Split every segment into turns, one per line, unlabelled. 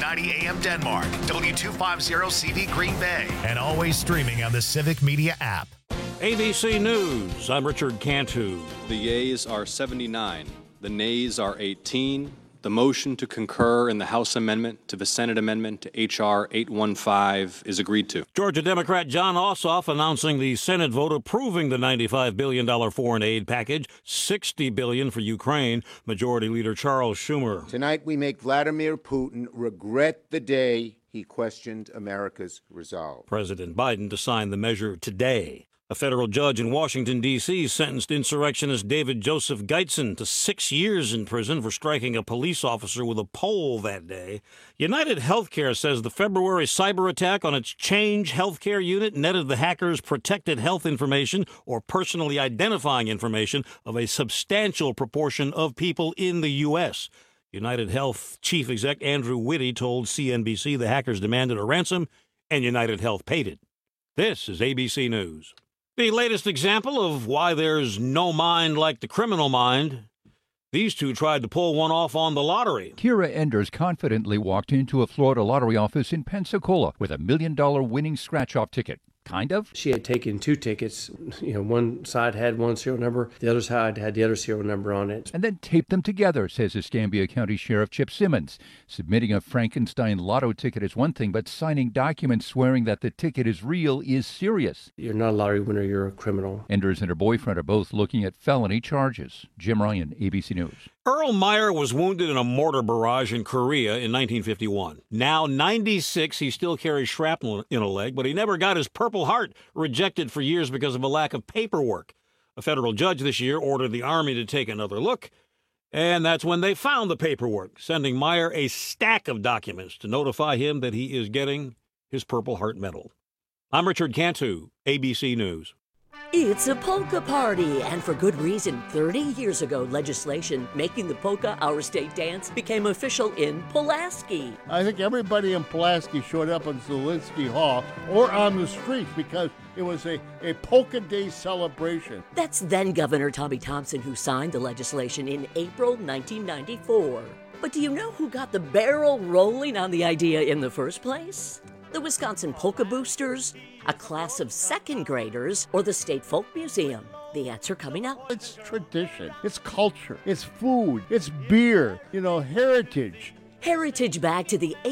690 AM Denmark, W250 CD Green Bay, and always streaming on the Civic Media app.
ABC News, I'm Richard Cantu.
The yeas are 79. The nays are 18. The motion to concur in the House amendment to the Senate amendment to H.R. 815 is agreed to.
Georgia Democrat John Ossoff announcing the Senate vote approving the $95 billion foreign aid package, $60 billion for Ukraine. Majority Leader Charles Schumer.
Tonight we make Vladimir Putin regret the day he questioned America's resolve.
President Biden to sign the measure today. A federal judge in Washington, D.C. sentenced insurrectionist David Joseph Geitzen to 6 years in prison for striking a police officer with a pole that day. United Healthcare says the February cyber attack on its Change Healthcare unit netted the hackers protected health information or personally identifying information of a substantial proportion of people in the U.S. United Health Chief Exec Andrew Whitty told CNBC the hackers demanded a ransom and United Health paid it. This is ABC News. The latest example of why there's no mind like the criminal mind. These two tried to pull one off on the lottery.
Kira Enders confidently walked into a Florida lottery office in Pensacola with $1 million winning scratch-off ticket. Kind of.
She had taken 2 tickets. One side had one serial number. The other side had the other serial number on it.
And then taped them together, says Escambia County Sheriff Chip Simmons. Submitting a Frankenstein lotto ticket is one thing, but signing documents swearing that the ticket is real is serious.
You're not a lottery winner, you're a criminal.
Enders and her boyfriend are both looking at felony charges. Jim Ryan, ABC News.
Earl Meyer was wounded in a mortar barrage in Korea in 1951. Now 96, he still carries shrapnel in a leg, but he never got his Purple Heart, rejected for years because of a lack of paperwork. A federal judge this year ordered the Army to take another look, and that's when they found the paperwork, sending Meyer a stack of documents to notify him that he is getting his Purple Heart medal. I'm Richard Cantu, ABC News.
It's a polka party, and for good reason. 30 years ago, legislation making the polka our state dance became official in Pulaski.
I think everybody in Pulaski showed up in Zielinski Hall or on the streets because it was a polka day celebration.
That's then Governor Tommy Thompson who signed the legislation in April 1994. But do you know who got the barrel rolling on the idea in the first place? The Wisconsin Polka Boosters, a class of second graders, or the State Folk Museum? The answer coming up.
It's tradition, it's culture, it's food, it's beer, heritage.
Heritage back to the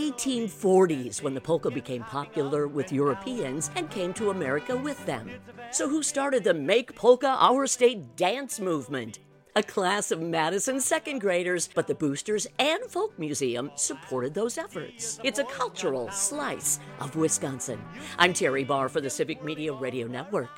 1840s when the polka became popular with Europeans and came to America with them. So who started the Make Polka Our State dance movement? A class of Madison second graders, but the Boosters and Folk Museum supported those efforts. It's a cultural slice of Wisconsin. I'm Terry Barr for the Civic Media Radio Network.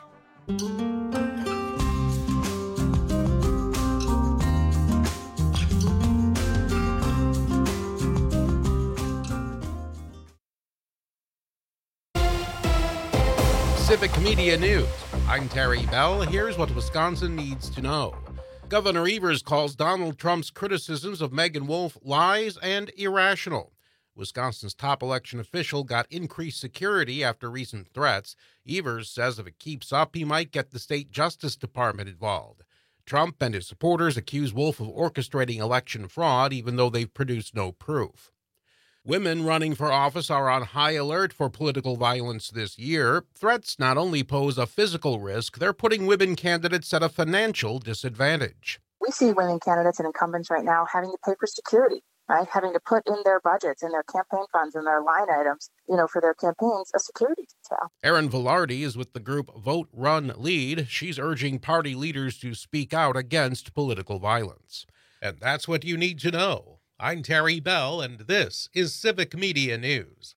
Civic Media News. I'm Terry Bell. Here's what Wisconsin needs to know. Governor Evers calls Donald Trump's criticisms of Megan Wolfe lies and irrational. Wisconsin's top election official got increased security after recent threats. Evers says if it keeps up, he might get the state Justice Department involved. Trump and his supporters accuse Wolfe of orchestrating election fraud, even though they've produced no proof. Women running for office are on high alert for political violence this year. Threats not only pose a physical risk, they're putting women candidates at a financial disadvantage.
We see women candidates and incumbents right now having to pay for security, right? Having to put in their budgets and their campaign funds and their line items, for their campaigns, a security detail.
Erin Velarde is with the group Vote, Run, Lead. She's urging party leaders to speak out against political violence. And that's what you need to know. I'm Terry Bell, and this is Civic Media News.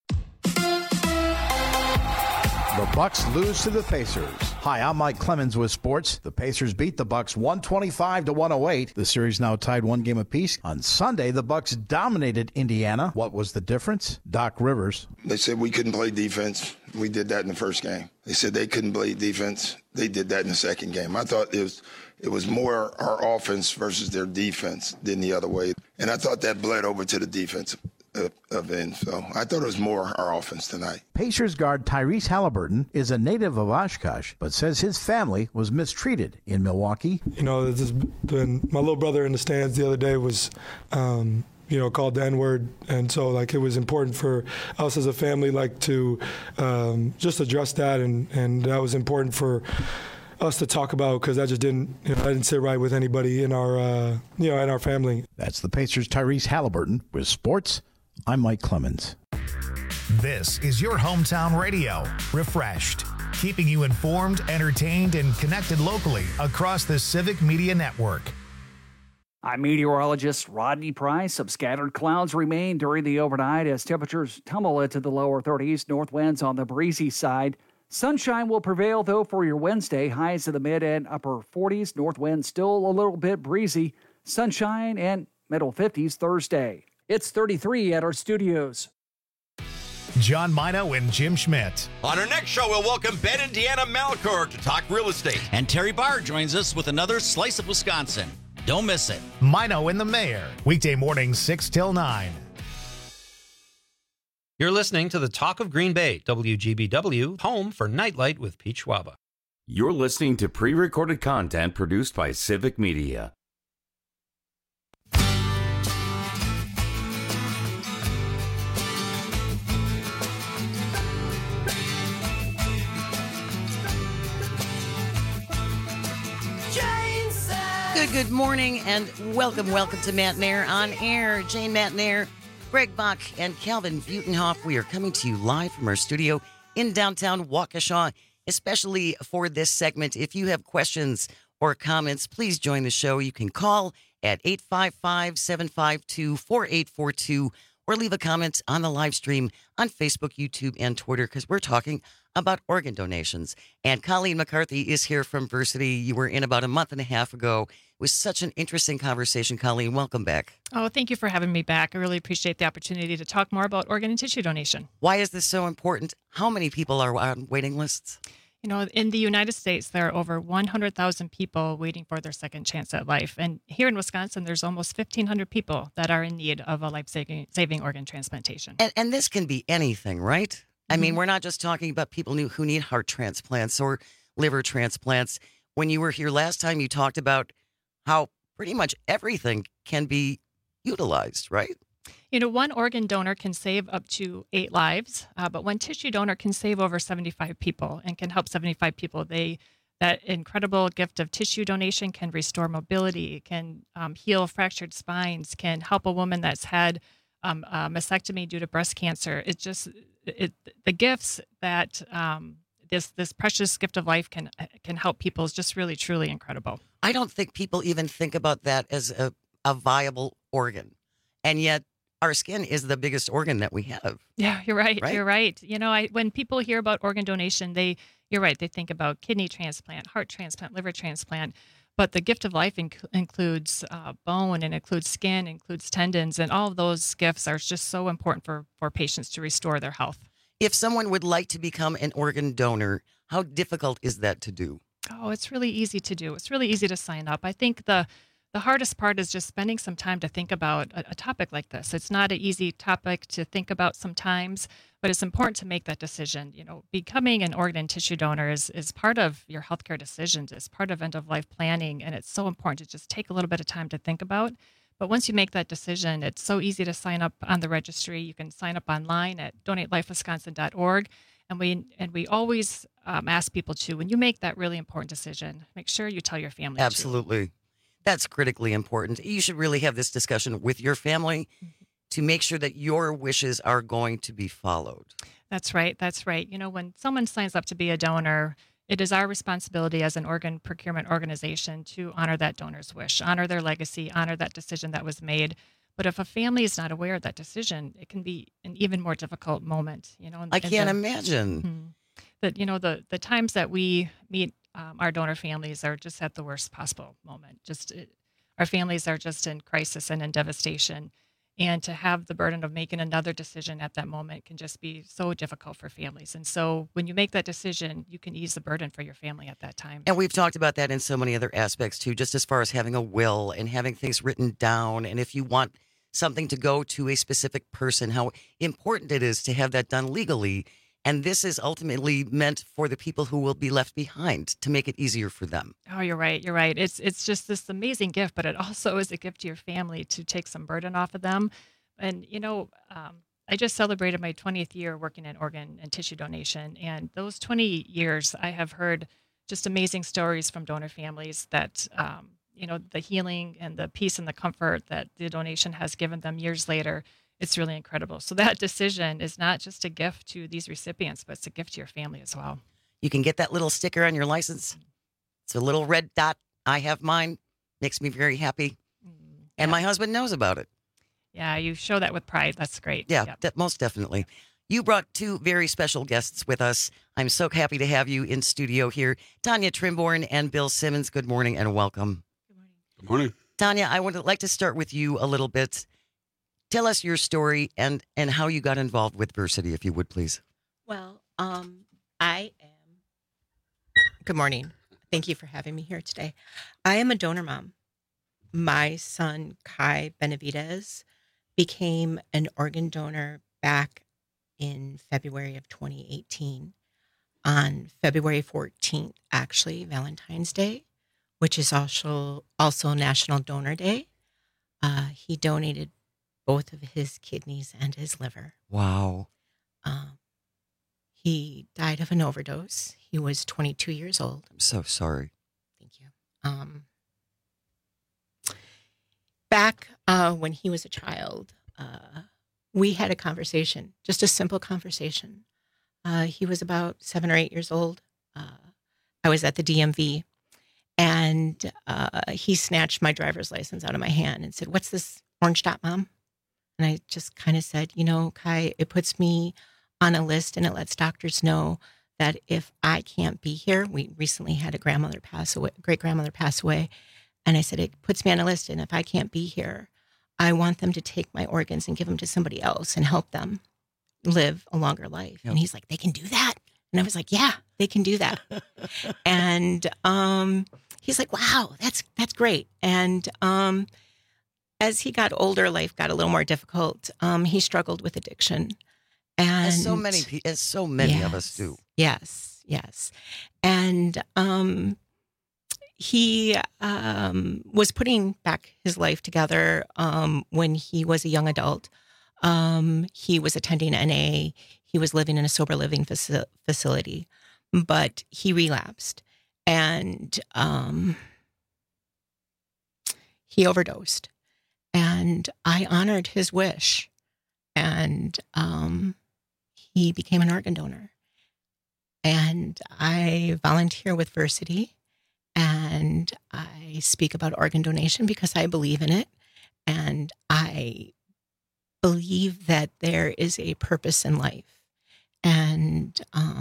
The Bucks lose to the Pacers. Hi, I'm Mike Clemens with sports. The Pacers beat the Bucks 125-108. The series now tied 1 game apiece. On Sunday, the Bucks dominated Indiana. What was the difference? Doc Rivers.
They said we couldn't play defense. We did that in the first game. They said they couldn't play defense. They did that in the second game. I thought it was more our offense versus their defense than the other way. And I thought that bled over to the defensive end. So I thought it was more our offense tonight.
Pacers guard Tyrese Halliburton is a native of Oshkosh, but says his family was mistreated in Milwaukee.
This has been my little brother in the stands the other day was, called the N-word. And so, like, it was important for us as a family, like, to just address that. And that was important for us to talk about, because that just didn't sit right with anybody in our in our family.
That's the Pacers' Tyrese Halliburton with sports. I'm Mike Clemens.
This is your hometown radio, Refreshed, keeping you informed, entertained, and connected locally across the Civic Media Network.
I'm meteorologist Rodney Price. Some scattered clouds remain during the overnight as temperatures tumble into the lower 30s. North winds on the breezy side. Sunshine will prevail, though, for your Wednesday. Highs in the mid and upper 40s. North winds still a little bit breezy. Sunshine and middle 50s Thursday. It's 33 at our studios.
John Mino and Jim Schmidt.
On our next show, we'll welcome Ben and Deanna Malkor to talk real estate.
And Terry Barr joins us with another Slice of Wisconsin. Don't miss it.
Mino and the Mayor. Weekday mornings 6 till 9.
You're listening to the Talk of Green Bay, WGBW, home for Nightlight with Pete Schwaba.
You're listening to pre-recorded content produced by Civic Media.
Good morning and welcome to Matt Nair on Air. Jane Matt Nair, Greg Bach, and Calvin Butenhoff. We are coming to you live from our studio in downtown Waukesha, especially for this segment. If you have questions or comments, please join the show. You can call at 855-752-4842 or leave a comment on the live stream on Facebook, YouTube, and Twitter, because we're talking about organ donations. And Colleen McCarthy is here from Versity. You were in about a month and a half ago. It was such an interesting conversation. Colleen, welcome back.
Oh, thank you for having me back. I really appreciate the opportunity to talk more about organ and tissue donation.
Why is this so important? How many people are on waiting lists?
In the United States, there are over 100,000 people waiting for their second chance at life. And here in Wisconsin, there's almost 1,500 people that are in need of a life-saving organ transplantation.
And this can be anything, right? I mean, we're not just talking about people who need heart transplants or liver transplants. When you were here last time, you talked about how pretty much everything can be utilized, right?
One organ donor can save up to 8 lives, but one tissue donor can save over 75 people and can help 75 people. That incredible gift of tissue donation can restore mobility, can heal fractured spines, can help a woman that's had a mastectomy due to breast cancer. The gifts that this precious gift of life can help people is just really, truly incredible.
I don't think people even think about that as a viable organ, and yet our skin is the biggest organ that we have.
Yeah, you're right. You're right. When people hear about organ donation, you're right. They think about kidney transplant, heart transplant, liver transplant. But the gift of life includes bone, and includes skin, includes tendons, and all of those gifts are just so important for patients to restore their health.
If someone would like to become an organ donor, how difficult is that to do?
Oh, it's really easy to do. It's really easy to sign up. I think the hardest part is just spending some time to think about a topic like this. It's not an easy topic to think about sometimes, but it's important to make that decision. Becoming an organ and tissue donor is part of your healthcare decisions. It's part of end-of-life planning, and it's so important to just take a little bit of time to think about. But once you make that decision, it's so easy to sign up on the registry. You can sign up online at donatelifewisconsin.org. And we always ask people to, when you make that really important decision, make sure you tell your family.
Absolutely. That's critically important. You should really have this discussion with your family to make sure that your wishes are going to be followed.
That's right. That's right. When someone signs up to be a donor, it is our responsibility as an organ procurement organization to honor that donor's wish, honor their legacy, honor that decision that was made. But if a family is not aware of that decision, it can be an even more difficult moment.
I can't imagine.
The times that we meet our donor families are just at the worst possible moment. Our families are just in crisis and in devastation. And to have the burden of making another decision at that moment can just be so difficult for families. And so when you make that decision, you can ease the burden for your family at that time.
And we've talked about that in so many other aspects too, just as far as having a will and having things written down. And if you want something to go to a specific person, how important it is to have that done legally And this is ultimately meant for the people who will be left behind to make it easier for them.
Oh, you're right. You're right. It's just this amazing gift, but it also is a gift to your family to take some burden off of them. And, I just celebrated my 20th year working in organ and tissue donation. And those 20 years, I have heard just amazing stories from donor families that, the healing and the peace and the comfort that the donation has given them years later. It's really incredible. So that decision is not just a gift to these recipients, but it's a gift to your family as well.
You can get that little sticker on your license. It's a little red dot. I have mine. Makes me very happy. And my husband knows about it.
Yeah, you show that with pride. That's great.
Yeah, most definitely. You brought two very special guests with us. I'm so happy to have you in studio here. Tanya Trimborn and Bill Simmons. Good morning and welcome.
Good morning.
Tanya, I would like to start with you a little bit. Tell us your story and how you got involved with Versity, if you would, please.
Well, I am. Good morning. Thank you for having me here today. I am a donor mom. My son, Kai Benavidez, became an organ donor back in February of 2018. On February 14th, actually, Valentine's Day, which is also National Donor Day. He donated both of his kidneys and his liver.
Wow.
He died of an overdose. He was 22 years old.
I'm so sorry.
Thank you. Back when he was a child, we had a conversation, just a simple conversation. He was about 7 or 8 years old. I was at the DMV, and he snatched my driver's license out of my hand and said, "What's this orange dot, Mom?" And I just kind of said, Kai, it puts me on a list and it lets doctors know that if I can't be here, we recently had a great grandmother pass away. And I said, it puts me on a list. And if I can't be here, I want them to take my organs and give them to somebody else and help them live a longer life. Yep. And he's like, they can do that. And I was like, yeah, they can do that. And he's like, wow, that's great. And as he got older, life got a little more difficult. He struggled with addiction. And
as so many of us do.
Yes. And he was putting back his life together when he was a young adult. He was attending NA. He was living in a sober living facility, but he relapsed and he overdosed. And I honored his wish, and he became an organ donor. And I volunteer with Versity, and I speak about organ donation because I believe in it. And I believe that there is a purpose in life. And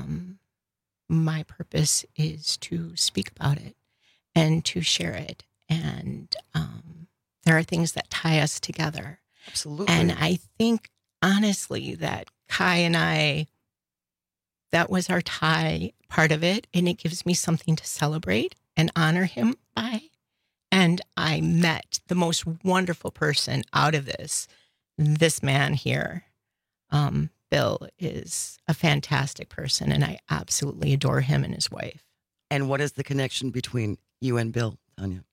my purpose is to speak about it and to share it. And there are things that tie us together.
Absolutely.
And I think, honestly, that Kai and I, that was our tie part of it. And it gives me something to celebrate and honor him by. And I met the most wonderful person out of this man here. Bill is a fantastic person, and I absolutely adore him and his wife.
And what is the connection between you and Bill, Tanya?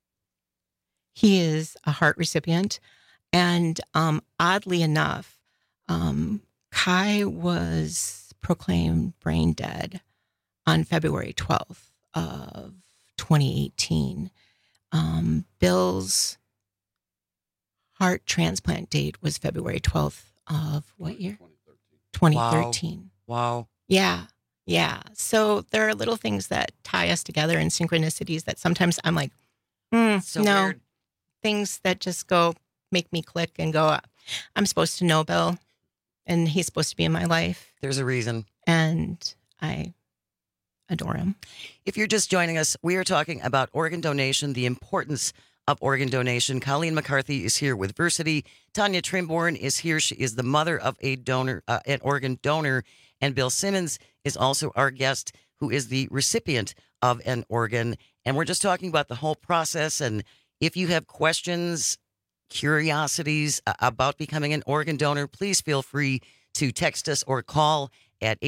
He is a heart recipient. And oddly enough, Kai was proclaimed brain dead on February 12th of 2018. Bill's heart transplant date was February 12th of what year? 2013.
Wow.
Yeah. So there are little things that tie us together and synchronicities that sometimes I'm like,
so
no.
Weird.
Things that just make me click and go, I'm supposed to know Bill, and he's supposed to be in my life.
There's a reason.
And I adore him.
If you're just joining us, we are talking about organ donation, the importance of organ donation. Colleen McCarthy is here with Versity. Tanya Trimborn is here. She is the mother of an organ donor. And Bill Simmons is also our guest, who is the recipient of an organ. And we're just talking about the whole process. And if you have questions, curiosities about becoming an organ donor, please feel free to text us or call at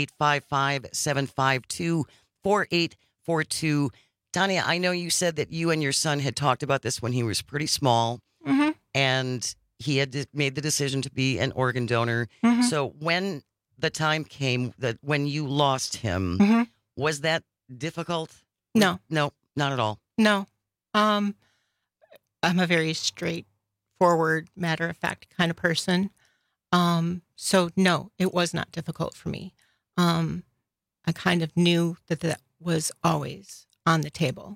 855-752-4842. Tanya, I know you said that you and your son had talked about this when he was pretty small, and he had made the decision to be an organ donor. So when the time came that when you lost him, was that difficult?
No.
No, not at all.
No. I'm a very straightforward, matter-of-fact kind of person. So no, it was not difficult for me. I kind of knew that was always on the table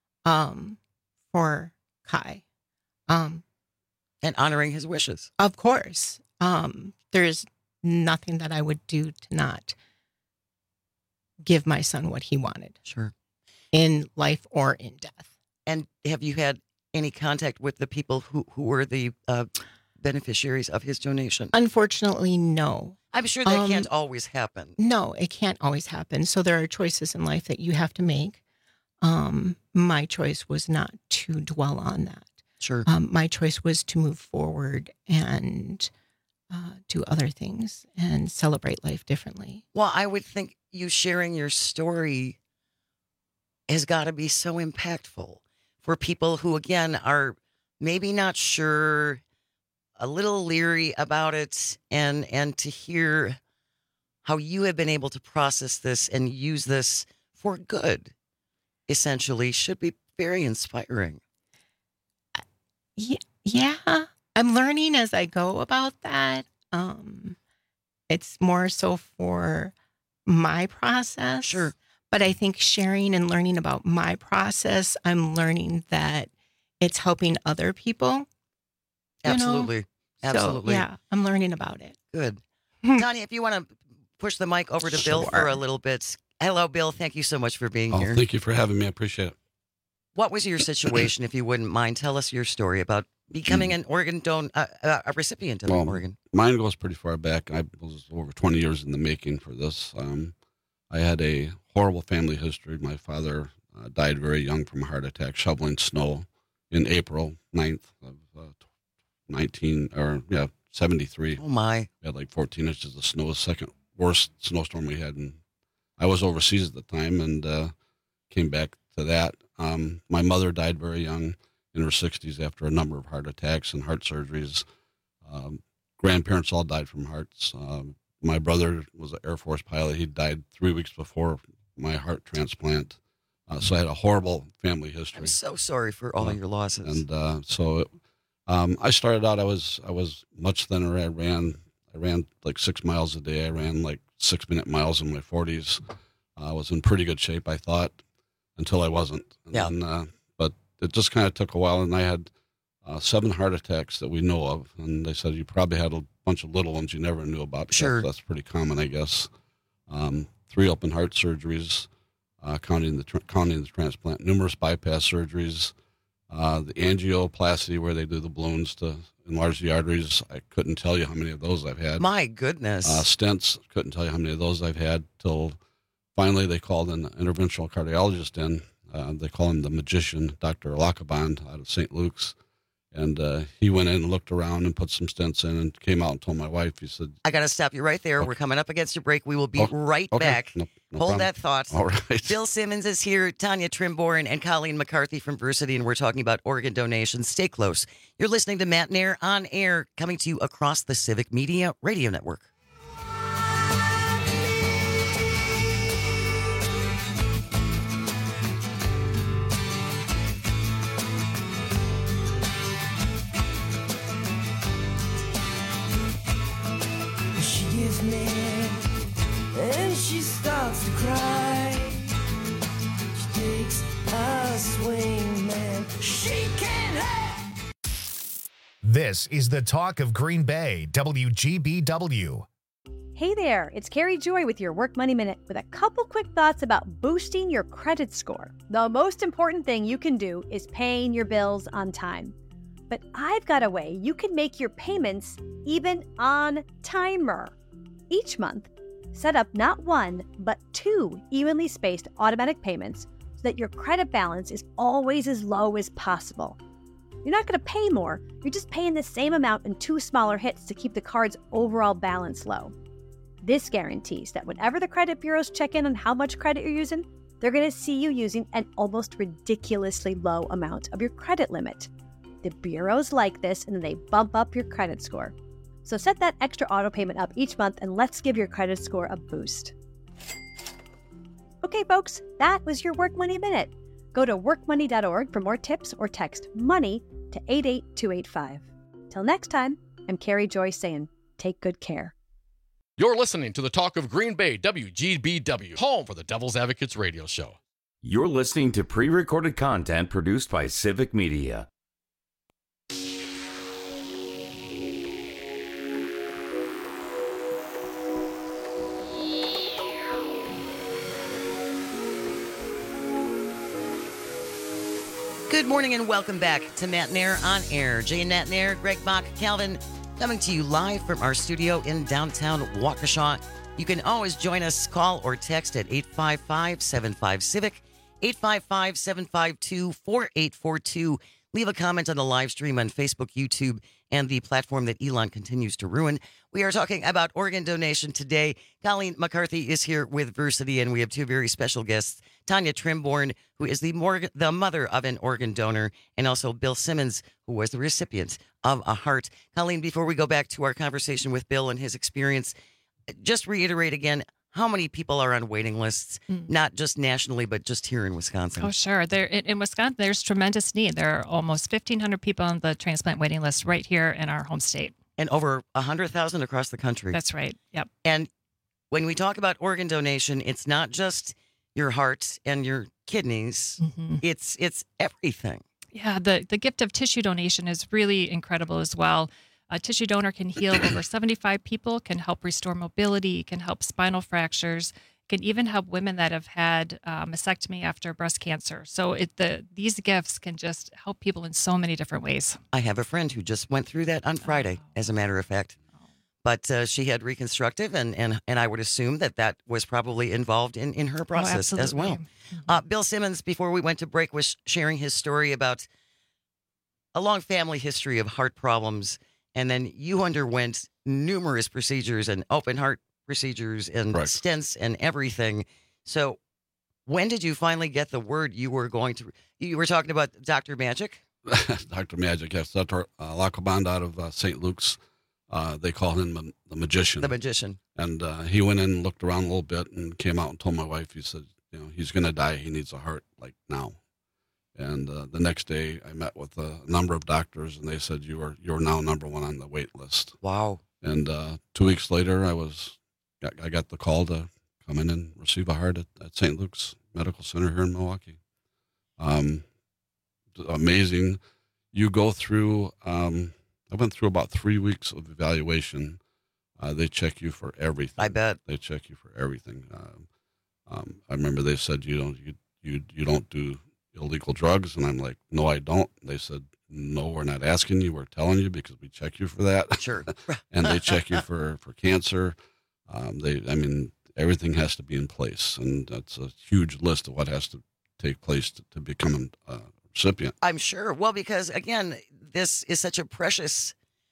for Kai.
And honoring his wishes.
Of course. There's nothing that I would do to not give my son what he wanted.
Sure.
In life or in death.
And have you had any contact with the people who were the beneficiaries of his donation?
Unfortunately, no.
I'm sure that can't always happen.
No, it can't always happen. So there are choices in life that you have to make. My choice was not to dwell on that.
Sure.
My choice was to move forward and do other things and celebrate life differently.
Well, I would think you sharing your story has got to be so impactful for people who, again, are maybe not sure, a little leery about it, and to hear how you have been able to process this and use this for good, essentially, should be very inspiring.
Yeah, I'm learning as I go about that. It's more so for my process.
Sure.
But I think sharing and learning about my process, I'm learning that it's helping other people.
Absolutely. Absolutely.
So, yeah, I'm learning about it.
Good. Tanya, if you want to push the mic over to Bill for a little bit. Hello, Bill. Thank you so much for being here.
Thank you for having me. I appreciate it.
What was your situation, if you wouldn't mind? Tell us your story about becoming an organ a recipient of an organ.
Mine goes pretty far back. I was over 20 years in the making for this. I had a horrible family history. My father died very young from a heart attack shoveling snow in April 9th of 73.
Oh, my.
We had like 14 inches of snow, the second worst snowstorm we had. And I was overseas at the time and came back to that. My mother died very young in her 60s after a number of heart attacks and heart surgeries. Grandparents all died from hearts. My brother was an Air Force pilot. He died 3 weeks before my heart transplant. So I had a horrible family history.
I'm so sorry for all your losses.
And I started out, I was much thinner. I ran like 6 miles a day. I ran like 6-minute miles in my 40s. I was in pretty good shape, I thought, until I wasn't. And but it just kind of took a while, and I had 7 heart attacks that we know of. And they said you probably had a bunch of little ones you never knew about.
Sure.
That's pretty common, I guess. 3 open heart surgeries, counting the transplant, numerous bypass surgeries, the angioplasty where they do the balloons to enlarge the arteries. I couldn't tell you how many of those I've had.
My goodness.
Stents, couldn't tell you how many of those I've had till finally they called an interventional cardiologist in. They call him the magician, Dr. Alakaband out of St. Luke's. And he went in and looked around and put some stents in and came out and told my wife, he said,
I got to stop you right there. Okay. We're coming up against a break. We will be right back.
No
Hold
problem.
that thought.
All right.
Bill Simmons is here, Tanya Trimborn, and Colleen McCarthy from Versity, and we're talking about organ donations. Stay close. You're listening to Matt Nair on air, coming to you across the Civic Media Radio Network.
And she starts to cry. She takes a swing, man. She can't have.
This is the talk of Green Bay, WGBW.
Hey there, it's Carrie Joy with your Work Money Minute with a couple quick thoughts about boosting your credit score. The most important thing you can do is paying your bills on time. But I've got a way you can make your payments even on timer. Each month, set up not 1, but 2 evenly spaced automatic payments so that your credit balance is always as low as possible. You're not going to pay more, you're just paying the same amount in 2 smaller hits to keep the card's overall balance low. This guarantees that whenever the credit bureaus check in on how much credit you're using, they're going to see you using an almost ridiculously low amount of your credit limit. The bureaus like this, and then they bump up your credit score. So set that extra auto payment up each month, and let's give your credit score a boost. Okay, folks, that was your Work Money Minute. Go to workmoney.org for more tips or text MONEY to 88285. Till next time, I'm Carrie Joy saying, take good care.
You're listening to the Talk of Green Bay, WGBW, home for the Devil's Advocates radio show.
You're listening to pre-recorded content produced by Civic Media.
Good morning and welcome back to Matt Nair on Air. Jay and Matt Nair, Greg Bach, Calvin, coming to you live from our studio in downtown Waukesha. You can always join us, call or text at 855-75-CIVIC, 855-752-4842. Leave a comment on the live stream on Facebook, YouTube, and the platform that Elon continues to ruin. We are talking about organ donation today. Colleen McCarthy is here with Versity, and we have two very special guests, Tanya Trimborn, who is the mother of an organ donor, and also Bill Simmons, who was the recipient of a heart. Colleen, before we go back to our conversation with Bill and his experience, just reiterate again, how many people are on waiting lists, not just nationally, but just here in Wisconsin?
Oh, sure. In Wisconsin, there's tremendous need. There are almost 1,500 people on the transplant waiting list right here in our home state.
And over 100,000 across the country.
That's right. Yep.
And when we talk about organ donation, it's not just your heart and your kidneys. Mm-hmm. It's everything.
Yeah, the gift of tissue donation is really incredible as well. A tissue donor can heal over 75 people, can help restore mobility, can help spinal fractures, can even help women that have had mastectomy after breast cancer. So these gifts can just help people in so many different ways.
I have a friend who just went through that on Friday, as a matter of fact. But she had reconstructive, and I would assume that was probably involved in her process as well. Mm-hmm. Bill Simmons, before we went to break, was sharing his story about a long family history of heart problems. And then you underwent numerous procedures and open heart procedures and stents and everything. So when did you finally get the word you were talking about Dr. Magic?
Dr. Magic, yes. Dr. Lacoband out of St. Luke's. They call him the magician.
The magician.
And he went in and looked around a little bit and came out and told my wife, he said, he's going to die. He needs a heart like now. And the next day, I met with a number of doctors, and they said, you're now number one on the wait list.
Wow.
And 2 weeks later, I got the call to come in and receive a heart at St. Luke's Medical Center here in Milwaukee. Amazing. You go through, I went through about 3 weeks of evaluation. They check you for everything.
I bet.
They check you for everything. I remember they said, you don't do illegal drugs, and I'm like, no, I don't. They said, no, we're not asking you, we're telling you because we check you for that.
Sure.
And they check you for cancer. Everything has to be in place, and that's a huge list of what has to take place to become a recipient.
I'm sure. Well, because again, this is such a precious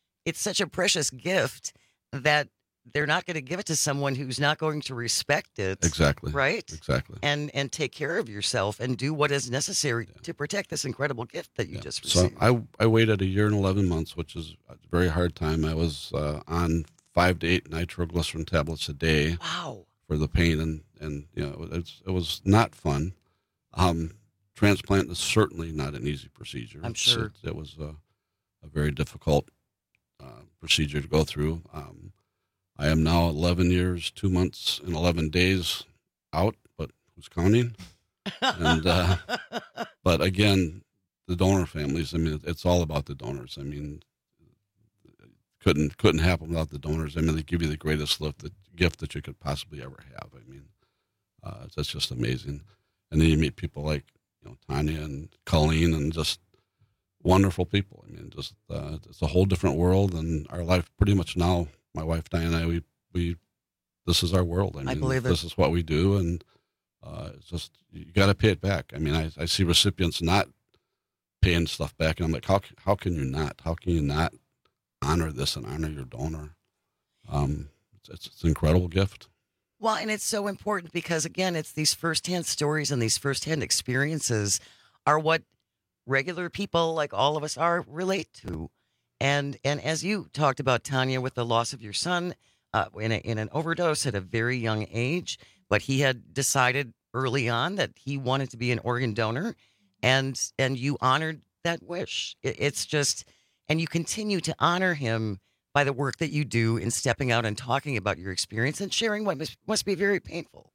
gift that they're not going to give it to someone who's not going to respect it.
Exactly.
Right?
Exactly.
And take care of yourself and do what is necessary to protect this incredible gift that you just received.
So I waited 1 year and 11 months, which is a very hard time. I was on 5 to 8 nitroglycerin tablets a day.
Wow.
For the pain, and it was not fun. Transplant is certainly not an easy procedure.
I'm sure.
It was a very difficult procedure to go through. I am now 11 years, 2 months, and 11 days out, but who's counting? And but again, the donor families. I mean, it's all about the donors. I mean, couldn't happen without the donors. I mean, they give you the greatest gift that you could possibly ever have. I mean, that's just amazing. And then you meet people like Tanya and Colleen, and just wonderful people. I mean, just it's a whole different world, and our life pretty much now. My wife Diane and I, we this is our world. I
believe it.
This is what we do, and it's just you got to pay it back. I mean, I see recipients not paying stuff back, and I'm like, how can you not? How can you not honor this and honor your donor? It's an incredible gift.
Well, and it's so important because, again, it's these firsthand stories and these firsthand experiences are what regular people like all of us are relate to. And as you talked about, Tanya, with the loss of your son in an overdose at a very young age, but he had decided early on that he wanted to be an organ donor, and you honored that wish. It's just, and you continue to honor him by the work that you do in stepping out and talking about your experience and sharing what must be very painful.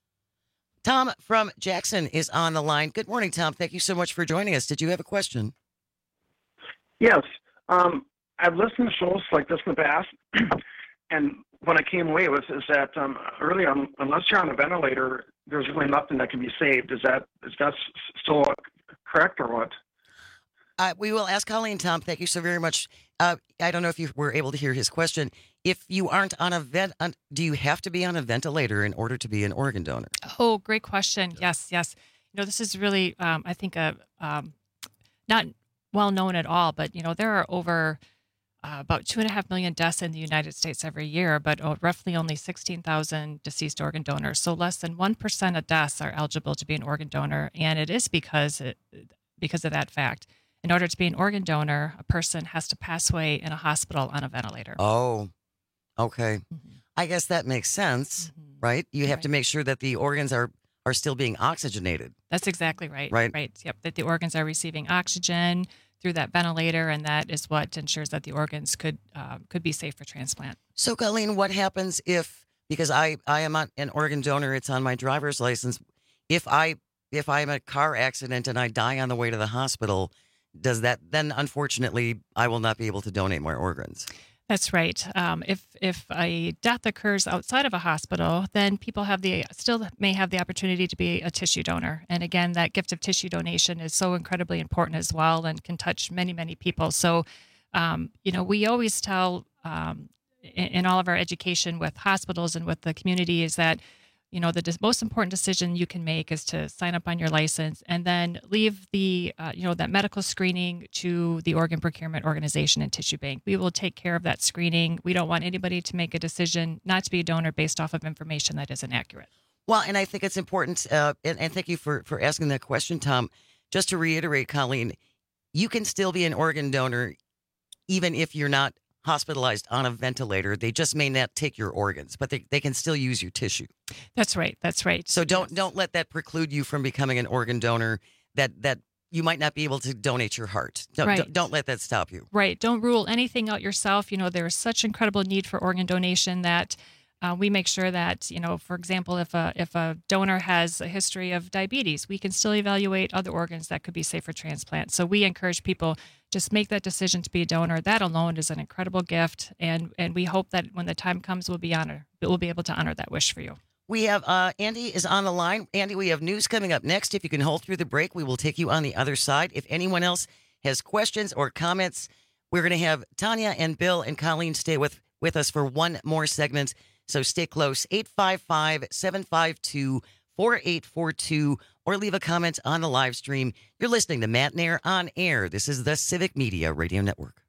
Tom from Jackson is on the line. Good morning, Tom. Thank you so much for joining us. Did you have a question?
Yes. I've listened to shows like this in the past, and when I came away with is that early on, unless you're on a ventilator, there's really nothing that can be saved. Is that still correct or what?
We will ask Colleen, Tom. Thank you so very much. I don't know if you were able to hear his question. If you aren't on a do you have to be on a ventilator in order to be an organ donor?
Oh, great question. Yes. This is really, I think, not well known at all, but, there are over about 2.5 million deaths in the United States every year, but roughly only 16,000 deceased organ donors. So less than 1% of deaths are eligible to be an organ donor. And it is because of that fact. In order to be an organ donor, a person has to pass away in a hospital on a ventilator.
Oh, okay. Mm-hmm. I guess that makes sense, right? You have to make sure that the organs are still being oxygenated.
That's exactly right.
Right.
Yep. That the organs are receiving oxygen through that ventilator, and that is what ensures that the organs could be safe for transplant.
So, Colleen, what happens because I am an organ donor, it's on my driver's license. If I'm in a car accident and I die on the way to the hospital, does that then, unfortunately, I will not be able to donate more organs?
That's right. If a death occurs outside of a hospital, then people still may have the opportunity to be a tissue donor. And again, that gift of tissue donation is so incredibly important as well and can touch many, many people. So, we always tell in all of our education with hospitals and with the community is that, the most important decision you can make is to sign up on your license and then leave that medical screening to the organ procurement organization and tissue bank. We will take care of that screening. We don't want anybody to make a decision not to be a donor based off of information that isn't accurate.
Well, and I think it's important, and thank you for asking that question, Tom. Just to reiterate, Colleen, you can still be an organ donor even if you're not hospitalized on a ventilator. They just may not take your organs, but they can still use your tissue.
That's right.
So don't let that preclude you from becoming an organ donor, that you might not be able to donate your heart. Don't let that stop you.
Right. Don't rule anything out yourself. There's such incredible need for organ donation that we make sure that, for example, if a donor has a history of diabetes, we can still evaluate other organs that could be safe for transplant. So we encourage people just make that decision to be a donor. That alone is an incredible gift, and we hope that when the time comes, we'll be able to honor that wish for you.
We have Andy is on the line. Andy, we have news coming up next. If you can hold through the break, we will take you on the other side. If anyone else has questions or comments, we're going to have Tanya and Bill and Colleen stay with us for one more segment. So stay close, 855-752-4842, or leave a comment on the live stream. You're listening to Matt Nair on Air. This is the Civic Media Radio Network.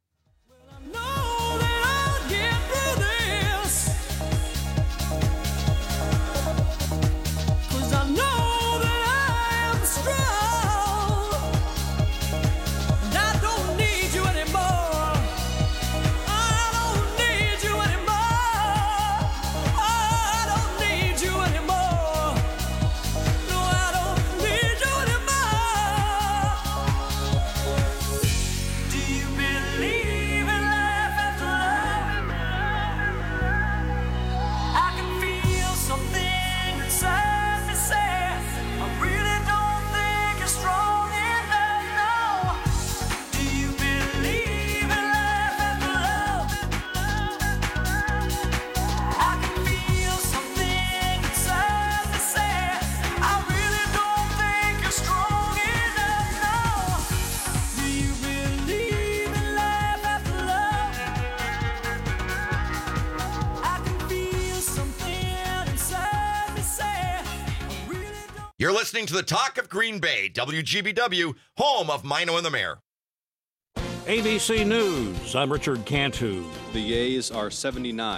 You're listening to the Talk of Green Bay, WGBW, home of Mino and the Mayor.
ABC News, I'm Richard Cantu.
The yeas are 79,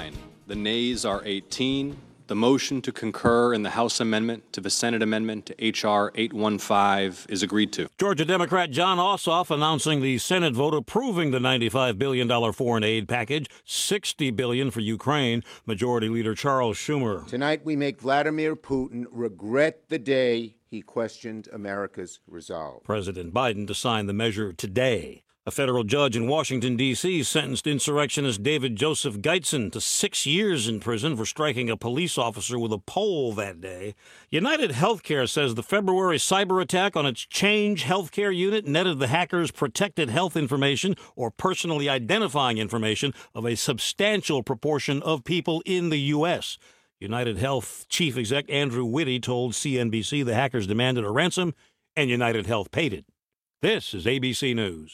The nays are 18. The motion to concur in the House amendment to the Senate amendment to H.R. 815 is agreed to.
Georgia Democrat John Ossoff announcing the Senate vote approving the $95 billion foreign aid package, $60 billion for Ukraine. Majority Leader Charles Schumer.
Tonight we make Vladimir Putin regret the day he questioned America's resolve.
President Biden to sign the measure today. A federal judge in Washington, D.C. sentenced insurrectionist David Joseph Geitzen to 6 years in prison for striking a police officer with a pole that day. United Healthcare says the February cyber attack on its Change Healthcare unit netted the hackers protected health information or personally identifying information of a substantial proportion of people in the U.S. United Health Chief Exec Andrew Whitty told CNBC the hackers demanded a ransom, and United Health paid it. This is ABC News.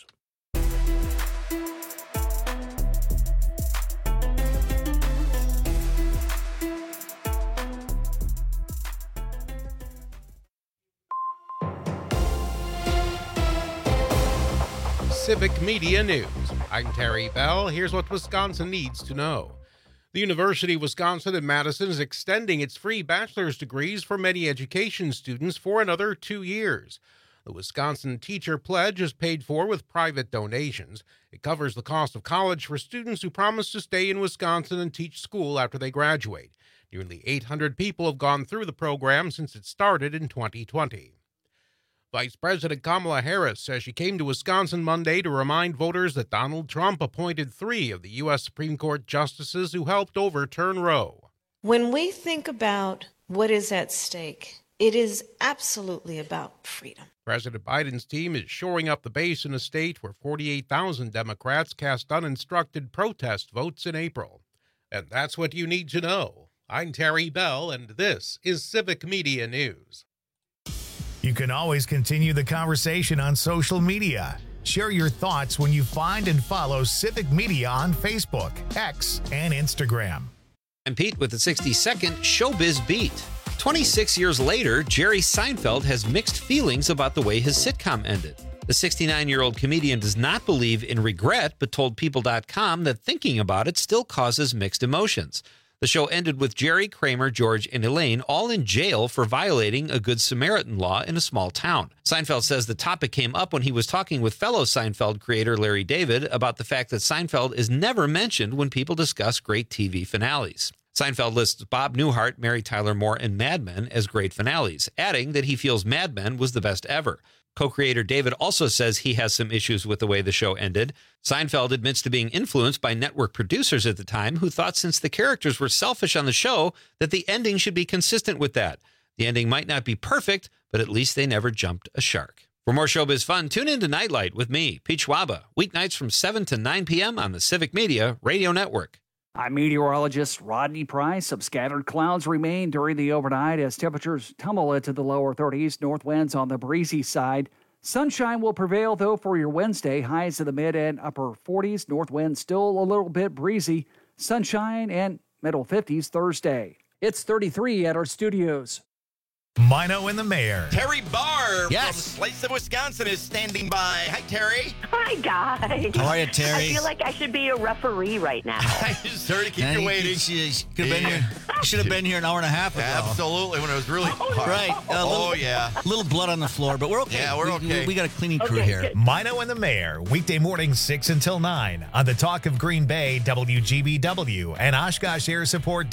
Civic Media News. I'm Terry Bell. Here's what Wisconsin needs to know. The University of Wisconsin in Madison is extending its free bachelor's degrees for many education students for another 2 years. The Wisconsin Teacher Pledge is paid for with private donations. It covers the cost of college for students who promise to stay in Wisconsin and teach school after they graduate. Nearly 800 people have gone through the program since it started in 2020. Vice President Kamala Harris says she came to Wisconsin Monday to remind voters that Donald Trump appointed 3 of the U.S. Supreme Court justices who helped overturn Roe.
When we think about what is at stake, it is absolutely about freedom.
President Biden's team is shoring up the base in a state where 48,000 Democrats cast uninstructed protest votes in April. And that's what you need to know. I'm Terry Bell, and this is Civic Media News.
You can always continue the conversation on social media. Share your thoughts when you find and follow Civic Media on Facebook, X, and Instagram.
I'm Pete with the 60-second Showbiz Beat. 26 years later, Jerry Seinfeld has mixed feelings about the way his sitcom ended. The 69-year-old comedian does not believe in regret, but told People.com that thinking about it still causes mixed emotions. The show ended with Jerry, Kramer, George, and Elaine all in jail for violating a Good Samaritan law in a small town. Seinfeld says the topic came up when he was talking with fellow Seinfeld creator Larry David about the fact that Seinfeld is never mentioned when people discuss great TV finales. Seinfeld lists Bob Newhart, Mary Tyler Moore, and Mad Men as great finales, adding that he feels Mad Men was the best ever. Co-creator David also says he has some issues with the way the show ended. Seinfeld admits to being influenced by network producers at the time who thought since the characters were selfish on the show that the ending should be consistent with that. The ending might not be perfect, but at least they never jumped a shark. For more showbiz fun, tune in to Nightlight with me, Pete Schwaba, weeknights from 7 to 9 p.m. on the Civic Media Radio Network.
I'm meteorologist Rodney Price. Some scattered clouds remain during the overnight as temperatures tumble into the lower 30s. North winds on the breezy side. Sunshine will prevail, though, for your Wednesday. Highs in the mid and upper 40s. North winds still a little bit breezy. Sunshine and middle 50s Thursday. It's 33 at our studios.
Mino and the Mayor.
Terry Barr
Yes.
from Slice of Wisconsin is standing by. Hi, Terry.
Hi, guys.
How are you, Terry?
I feel like I should be a referee right now.
Sorry to keep you waiting.
You should have been here an hour and a half ago.
Absolutely, when it was really hard.
Right.
Yeah.
A little blood on the floor, but we're okay.
Yeah, we're okay.
We got a cleaning crew here.
Mino and the Mayor, weekday mornings 6 until 9 on the Talk of Green Bay, WGBW, and Oshkosh Air Support,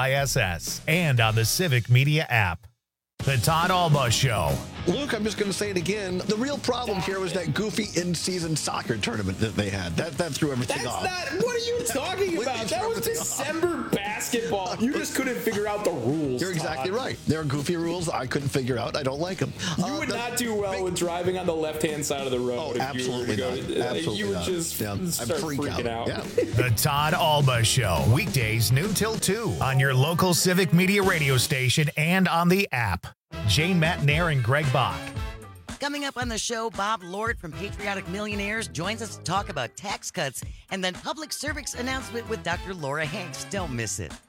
WISS, and on the Civic Media app. The Todd Alba Show.
Luke, I'm just going to say it again. The real problem here was that goofy in-season soccer tournament that they had. That threw everything off.
What are you talking about? That was December basketball. You just couldn't figure out the rules.
You're exactly right. There are goofy rules I couldn't figure out. I don't like them.
You would not do well with driving on the left-hand side of the road.
Oh, absolutely not. Absolutely
you would
not.
just start freaking out.
Yeah.
The Todd Alba Show, weekdays noon till 2 on your local Civic Media radio station and on the app. Jane Matnair and Greg Bach.
Coming up on the show, Bob Lord from Patriotic Millionaires joins us to talk about tax cuts and then public service announcement with Dr. Laura Hanks. Don't miss it.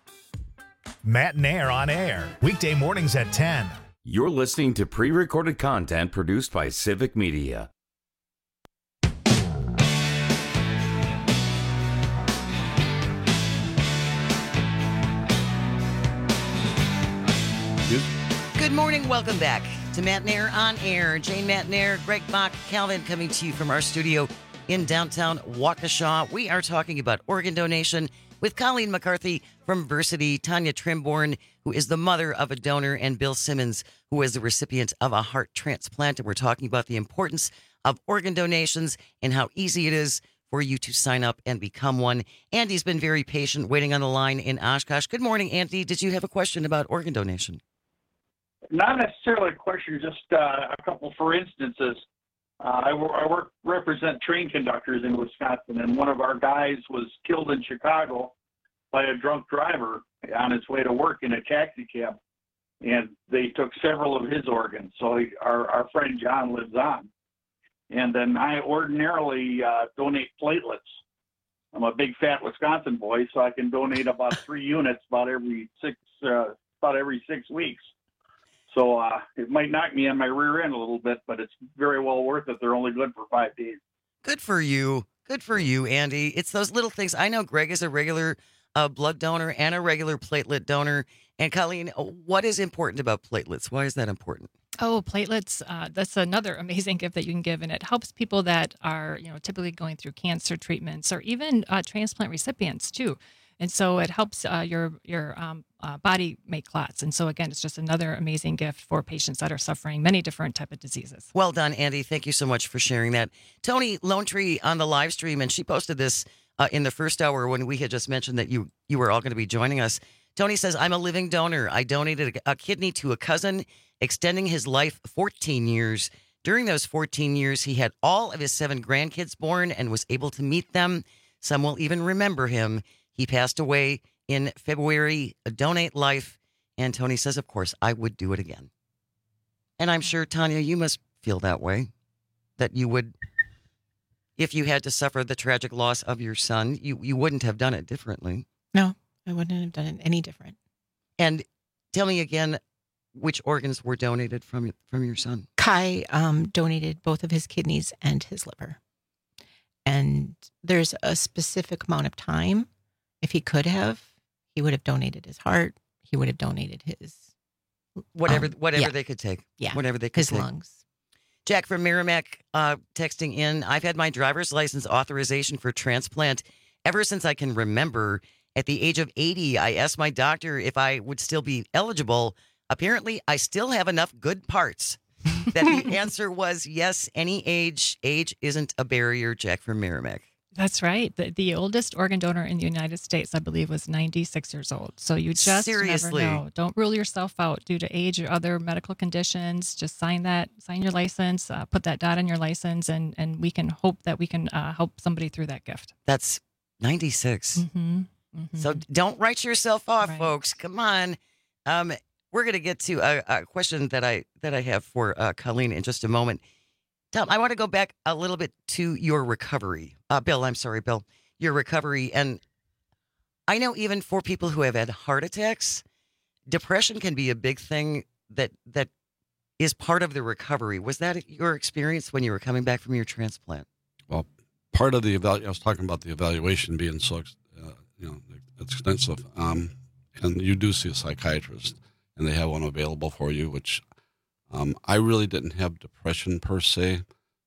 Matnair on air, weekday mornings at 10.
You're listening to pre-recorded content produced by Civic Media.
Excuse?
Good morning. Welcome back to Matt Nair on Air. Jane Matt Nair, Greg Bach, Calvin coming to you from our studio in downtown Waukesha. We are talking about organ donation with Colleen McCarthy from Versity, Tanya Trimborn, who is the mother of a donor, and Bill Simmons, who is the recipient of a heart transplant. And we're talking about the importance of organ donations and how easy it is for you to sign up and become one. Andy's been very patient waiting on the line in Oshkosh. Good morning, Andy. Did you have a question about organ donation?
Not necessarily a question, just a couple for instances. I represent train conductors in Wisconsin, and one of our guys was killed in Chicago by a drunk driver on his way to work in a taxi cab, and they took several of his organs. So our friend John lives on. And then I ordinarily donate platelets. I'm a big fat Wisconsin boy, so I can donate about 3 units about every 6 weeks. So it might knock me on my rear end a little bit, but it's very well worth it. They're only good for 5 days.
Good for you. Good for you, Andy. It's those little things. I know Greg is a regular blood donor and a regular platelet donor. And Colleen, what is important about platelets? Why is that important?
Oh, platelets, that's another amazing gift that you can give, and it helps people that are, typically going through cancer treatments or even transplant recipients too. And so it helps your body make clots. And so again, it's just another amazing gift for patients that are suffering many different type of diseases.
Well done, Andy. Thank you so much for sharing that. Tony Lone Tree on the live stream, and she posted this in the first hour when we had just mentioned that you were all going to be joining us. Tony says, I'm a living donor. I donated a kidney to a cousin, extending his life 14 years. During those 14 years, he had all of his 7 grandkids born and was able to meet them. Some will even remember him. He passed away in February. Donate life. And Tony says, of course, I would do it again. And I'm sure, Tanya, you must feel that way, that you would, if you had to suffer the tragic loss of your son, you wouldn't have done it differently.
No, I wouldn't have done it any different.
And tell me again, which organs were donated from your son?
Kai donated both of his kidneys and his liver. And there's a specific amount of time. If he could have, he would have donated his heart. He would have donated his
whatever they could take.
Yeah,
whatever they could
his
take.
lungs.
Jack from Merrimack texting in. I've had my driver's license authorization for transplant ever since I can remember. At the age of 80, I asked my doctor if I would still be eligible. Apparently, I still have enough good parts. That the answer was yes, any age. Age isn't a barrier, Jack from Merrimack.
That's right. The oldest organ donor in the United States, I believe, was 96 years old. So you just
Seriously.
never know. Don't rule yourself out due to age or other medical conditions. Just sign your license, put that dot on your license, and we can hope that we can help somebody through that gift.
That's 96.
Mm-hmm.
So don't write yourself off, folks. Come on. We're going to get to a question that I have for Colleen in just a moment. Tom, I want to go back a little bit to your recovery. Bill, your recovery. And I know even for people who have had heart attacks, depression can be a big thing that is part of the recovery. Was that your experience when you were coming back from your transplant?
Well, part of the I was talking about the evaluation being so, extensive. And you do see a psychiatrist, and they have one available for you, which I really didn't have depression per se.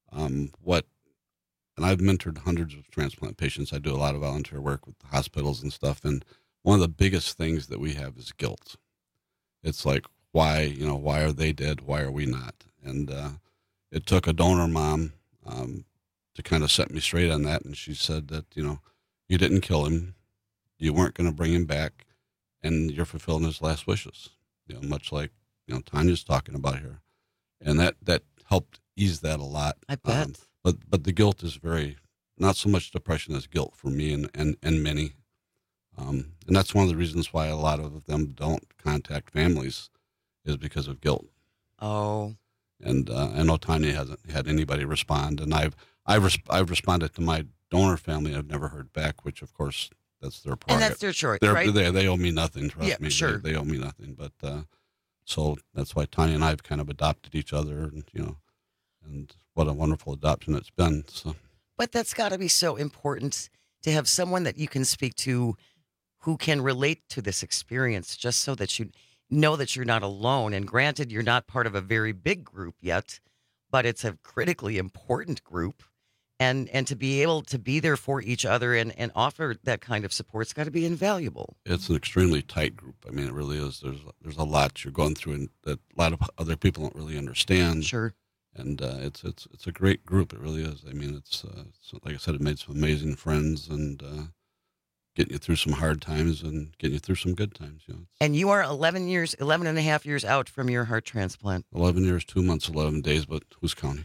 And I've mentored hundreds of transplant patients. I do a lot of volunteer work with the hospitals and stuff. And one of the biggest things that we have is guilt. It's like, why are they dead? Why are we not? And it took a donor mom to kind of set me straight on that. And she said that, you didn't kill him. You weren't going to bring him back. And you're fulfilling his last wishes, much like, Tanya's talking about here. And that helped ease that a lot.
I bet.
But the guilt is not so much depression as guilt for me and many. And that's one of the reasons why a lot of them don't contact families is because of guilt.
Oh.
And I know Tanya hasn't had anybody respond. And I've responded to my donor family. I've never heard back, which of course that's their prerogative.
And that's their choice, right?
They owe me nothing, trust me.
Sure.
They owe me nothing. But so that's why Tanya and I have kind of adopted each other, and what a wonderful adoption it's been. So,
but that's got to be so important to have someone that you can speak to who can relate to this experience, just so that know that you're not alone. And granted, you're not part of a very big group yet, but it's a critically important group. And to be able to be there for each other and offer that kind of support's got to be invaluable.
It's an extremely tight group. I mean, it really is. There's a lot you're going through, and that a lot of other people don't really understand.
Sure.
And it's a great group. It really is. I mean, it's like I said, it made some amazing friends and getting you through some hard times and getting you through some good times. You know.
And you are 11 and a half years out from your heart transplant.
11 years, 2 months, 11 days, but who's counting?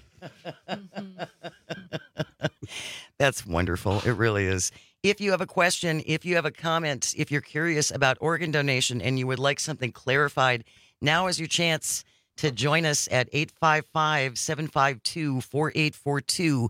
That's wonderful. It really is. If you have a question, if you have a comment, if you're curious about organ donation and you would like something clarified, now is your chance to join us at 855-752-4842,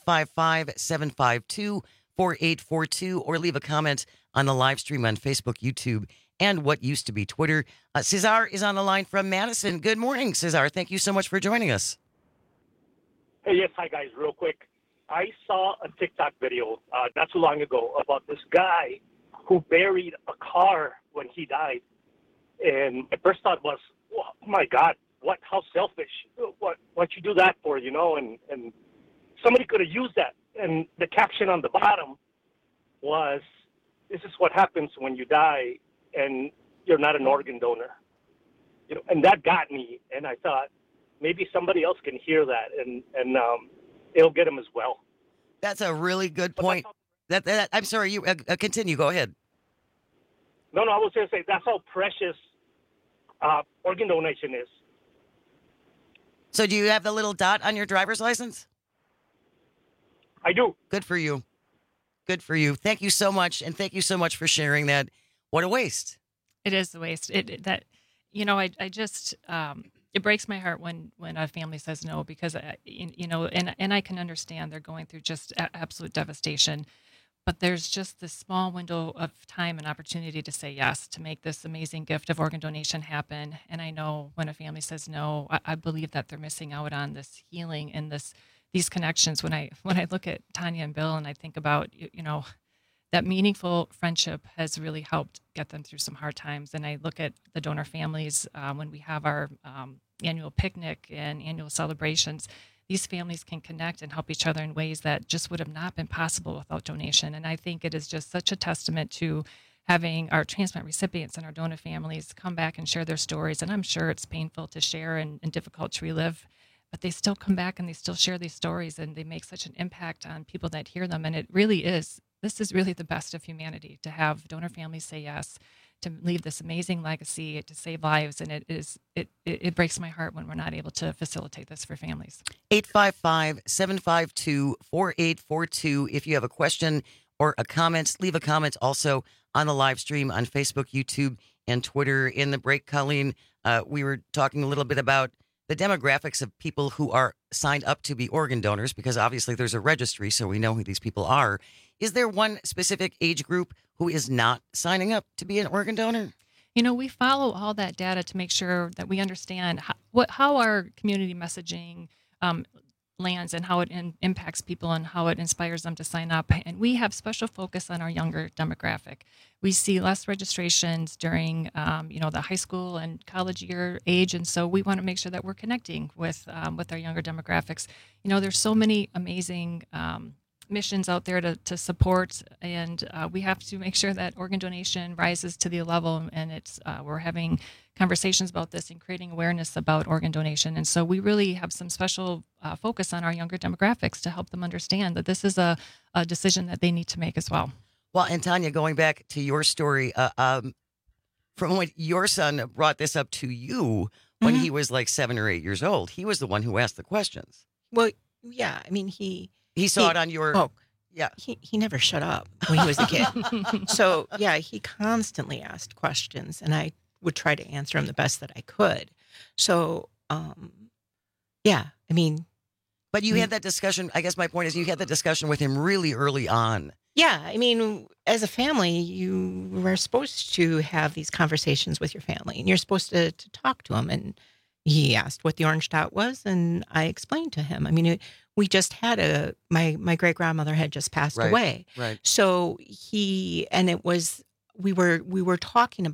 855-752-4842, or leave a comment on the live stream on Facebook, YouTube, and what used to be Twitter. Cesar is on the line from Madison. Good morning, Cesar. Thank you so much for joining us.
Hey, yes, hi guys, real quick. I saw a TikTok video not too long ago about this guy who buried a car when he died. And my first thought was, oh my God, how selfish. What you do that for, you know? And somebody could have used that. And the caption on the bottom was, this is what happens when you die and you're not an organ donor. You know, and that got me. And I thought, maybe somebody else can hear that, and it'll get them as well.
That's a really good point. I'm sorry, you continue. Go ahead.
No, I was going to say that's how precious organ donation is.
So do you have the little dot on your driver's license?
I do.
Good for you. Good for you. Thank you so much, and thank you so much for sharing that. What a waste.
It is a waste. I just it breaks my heart when a family says no, because and I can understand they're going through just absolute devastation, but there's just this small window of time and opportunity to say yes, to make this amazing gift of organ donation happen. And I know when a family says no, I believe that they're missing out on this healing and these connections. When I look at Tanya and Bill and I think about that meaningful friendship has really helped get them through some hard times. And I look at the donor families when we have our annual picnic and annual celebrations. These families can connect and help each other in ways that just would have not been possible without donation. And I think it is just such a testament to having our transplant recipients and our donor families come back and share their stories. And I'm sure it's painful to share and difficult to relive, but they still come back and they still share these stories, and they make such an impact on people that hear them. And it really is. This is really the best of humanity, to have donor families say yes, to leave this amazing legacy, to save lives. And it breaks my heart when we're not able to facilitate this for families.
855-752-4842. If you have a question or a comment, leave a comment also on the live stream on Facebook, YouTube, and Twitter. In the break, Colleen, we were talking a little bit about the demographics of people who are signed up to be organ donors, because obviously there's a registry, so we know who these people are. Is there one specific age group who is not signing up to be an organ donor?
We follow all that data to make sure that we understand how our community messaging lands and how it impacts people and how it inspires them to sign up. And we have special focus on our younger demographic. We see less registrations during, the high school and college year age. And so we want to make sure that we're connecting with our younger demographics. There's so many amazing missions out there to support, and we have to make sure that organ donation rises to the level, and we're having conversations about this and creating awareness about organ donation. And so we really have some special focus on our younger demographics to help them understand that this is a decision that they need to make as well.
Well, and Tanya, going back to your story, from when your son brought this up to you when he was like 7 or 8 years old, he was the one who asked the questions.
Well, yeah, I mean, he
saw it on your...
Oh, yeah. He never shut up when he was a kid. So, yeah, he constantly asked questions, and I would try to answer them the best that I could. So, yeah, I mean...
But you had that discussion, I guess my point is you had that discussion with him really early on.
Yeah, I mean, as a family, you are supposed to have these conversations with your family, and you're supposed to talk to him. And he asked what the orange dot was, and I explained to him. I mean, we just had my great-grandmother had just passed away.
Right.
So we were talking about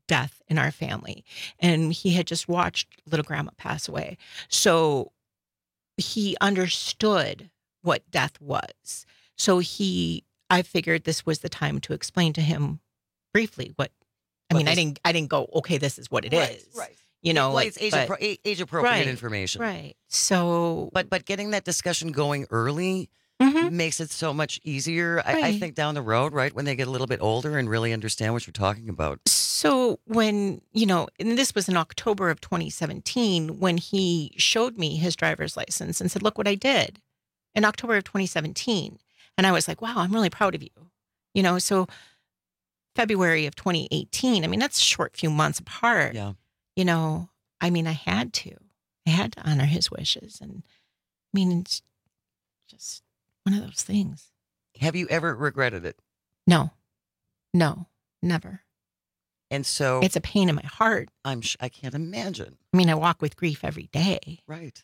death in our family. And he had just watched little grandma pass away. So he understood what death was. So I figured this was the time to explain to him briefly I didn't go, okay, this is what it is.
Right.
You know,
well, it's age appropriate information.
Right. So,
but getting that discussion going early makes it so much easier. I think down the road, right, when they get a little bit older and really understand what you're talking about.
So when, and this was in October of 2017, when he showed me his driver's license and said, look what I did in October of 2017. And I was like, wow, I'm really proud of you. So February of 2018, I mean, that's a short few months apart.
Yeah.
I had to honor his wishes. And I mean, it's just one of those things.
Have you ever regretted it?
No, never.
And so
it's a pain in my heart.
I can't imagine.
I mean, I walk with grief every day.
Right.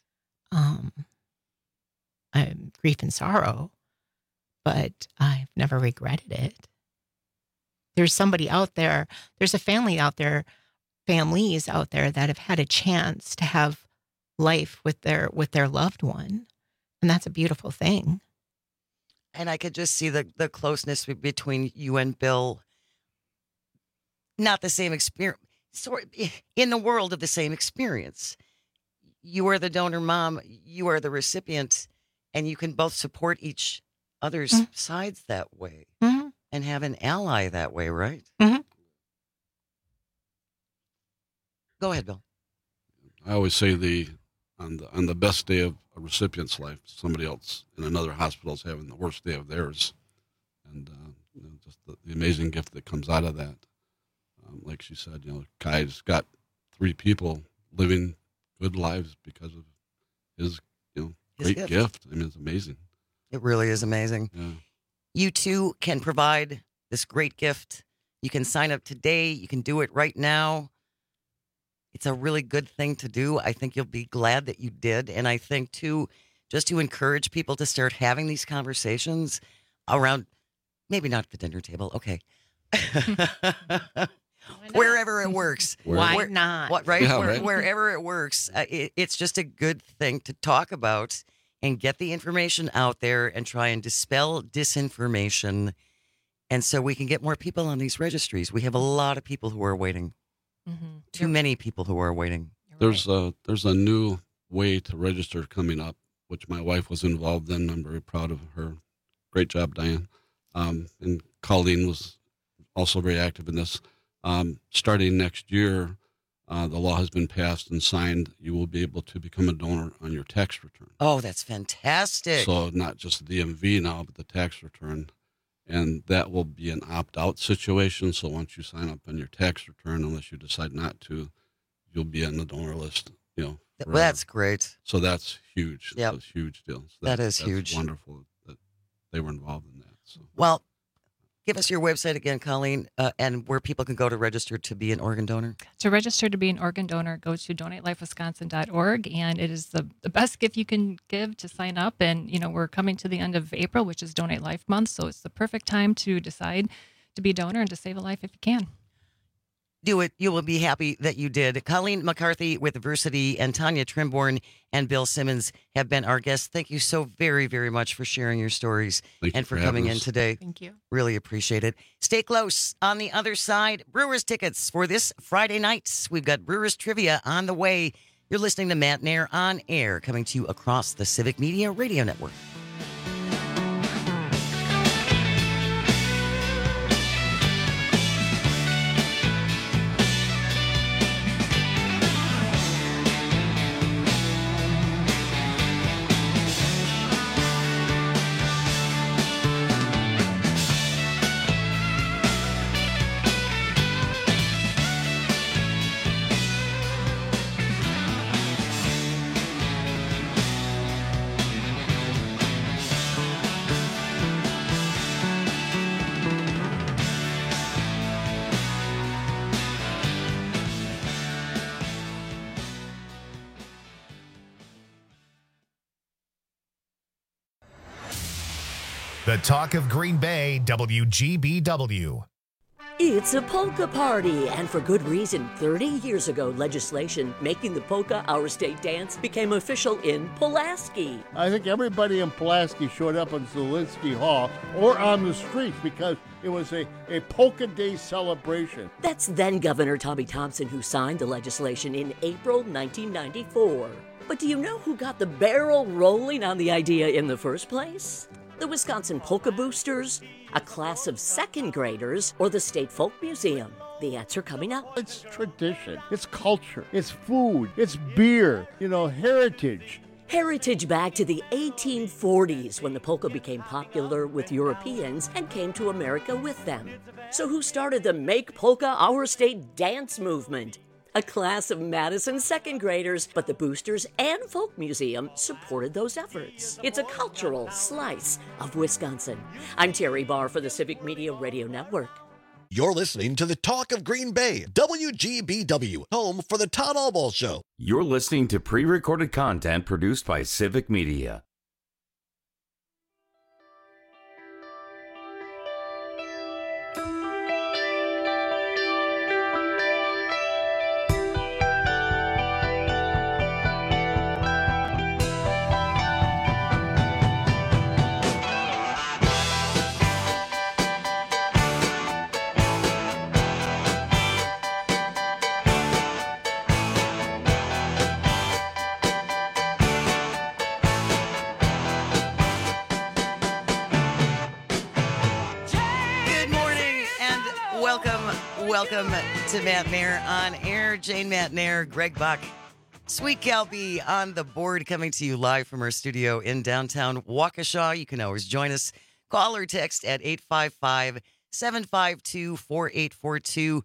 Grief and sorrow, but I've never regretted it. There's somebody out there, there's families out there that have had a chance to have life with their loved one. And that's a beautiful thing.
And I could just see the closeness between you and Bill. Not the same experience, in the world of the same experience. You are the donor mom, you are the recipient, and you can both support each other's sides that way and have an ally that way, right? Go ahead, Bill.
I always say on the best day of a recipient's life, somebody else in another hospital is having the worst day of theirs, and just the amazing gift that comes out of that. Like she said, Kai's got 3 people living good lives because of his great gift. I mean, it's amazing.
It really is amazing.
Yeah.
You too can provide this great gift. You can sign up today. You can do it right now. It's a really good thing to do. I think you'll be glad that you did. And I think, too, just to encourage people to start having these conversations around, maybe not at the dinner table, okay. Wherever it works.
Why not?
What, right?
Yeah, right?
Wherever it works. It's just a good thing to talk about and get the information out there and try and dispel disinformation. And so we can get more people on these registries. We have a lot of people who are waiting. Too many people who are waiting.
There's a new way to register coming up, which my wife was involved in. I'm very proud of her. Great job, Diane. And Colleen was also very active in this. Starting next year, the law has been passed and signed. You will be able to become a donor on your tax return.
Oh, that's fantastic.
So not just the DMV now, but the tax return. And that will be an opt-out situation. So once you sign up on your tax return, unless you decide not to, you'll be on the donor list.
Well, that's great.
So that's huge.
Yeah,
that's a huge deal. So
that's
huge. Wonderful that they were involved in that. So.
Well, give us your website again, Colleen, and where people can go to register to be an organ donor.
To register to be an organ donor, go to donatelifewisconsin.org, and it is the best gift you can give to sign up. And, we're coming to the end of April, which is Donate Life Month, so it's the perfect time to decide to be a donor and to save a life if you can.
Do it. You will be happy that you did. Colleen McCarthy with Versity and Tanya Trimborn and Bill Simmons have been our guests. Thank you so very, very much for sharing your stories and for coming in today.
Thank you.
Really appreciate it. Stay close. On the other side, Brewers tickets for this Friday night. We've got Brewers trivia on the way. You're listening to Matt Nair on Air, coming to you across the Civic Media Radio Network.
The talk of Green Bay, WGBW.
It's a polka party, and for good reason. 30 years ago, legislation making the polka our state dance became official in Pulaski.
I think everybody in Pulaski showed up in Zielinski Hall or on the streets because it was a polka day celebration.
That's then Governor Tommy Thompson who signed the legislation in April 1994. But do you know who got the barrel rolling on the idea in the first place? The Wisconsin Polka Boosters, a class of second graders, or the State Folk Museum? The answer coming up.
It's tradition, it's culture, it's food, it's beer, heritage.
Heritage back to the 1840s when the polka became popular with Europeans and came to America with them. So who started the Make Polka Our State dance movement? A class of Madison second graders, but the Boosters and Folk Museum supported those efforts. It's a cultural slice of Wisconsin. I'm Terry Barr for the Civic Media Radio Network.
You're listening to the Talk of Green Bay, WGBW, home for the Todd Albaugh Show.
You're listening to pre-recorded content produced by Civic Media.
Welcome to Matt Nair on air. Jane Matt Nair, Greg Buck, Sweet Calby on the board, coming to you live from our studio in downtown Waukesha. You can always join us. Call or text at 855-752-4842,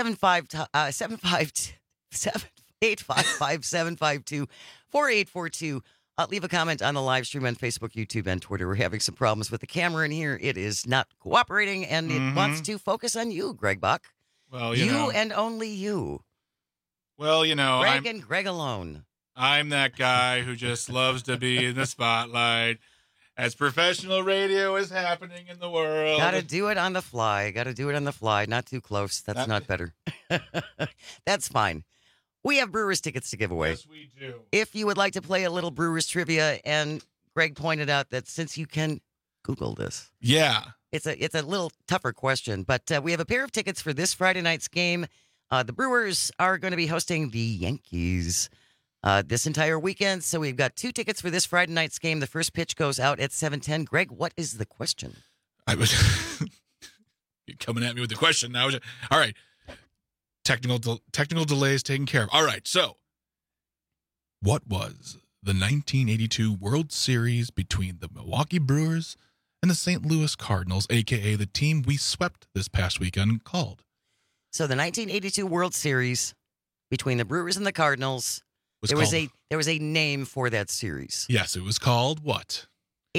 855-752-4842. Leave a comment on the live stream on Facebook, YouTube, and Twitter. We're having some problems with the camera in here. It is not cooperating, and it wants to focus on you, Greg Buck.
Well,
you and only you.
Well,
Greg and Greg alone.
I'm that guy who just loves to be in the spotlight as professional radio is happening in the world.
Got to do it on the fly. Not too close. That's not better. That's fine. We have Brewers tickets to give away.
Yes, we do.
If you would like to play a little Brewers trivia, and Greg pointed out that since you can Google this.
Yeah.
It's a little tougher question, but we have a pair of tickets for this Friday night's game. The Brewers are going to be hosting the Yankees this entire weekend, so we've got 2 tickets for this Friday night's game. The first pitch goes out at 7:10. Greg, what is the question?
You're coming at me with the question now. All right. Technical delays taken care of. All right, so what was the 1982 World Series between the Milwaukee Brewers and the St. Louis Cardinals, a.k.a. the team we swept this past weekend, called?
So the 1982 World Series between the Brewers and the Cardinals, there was a name for that series.
Yes, it was called what?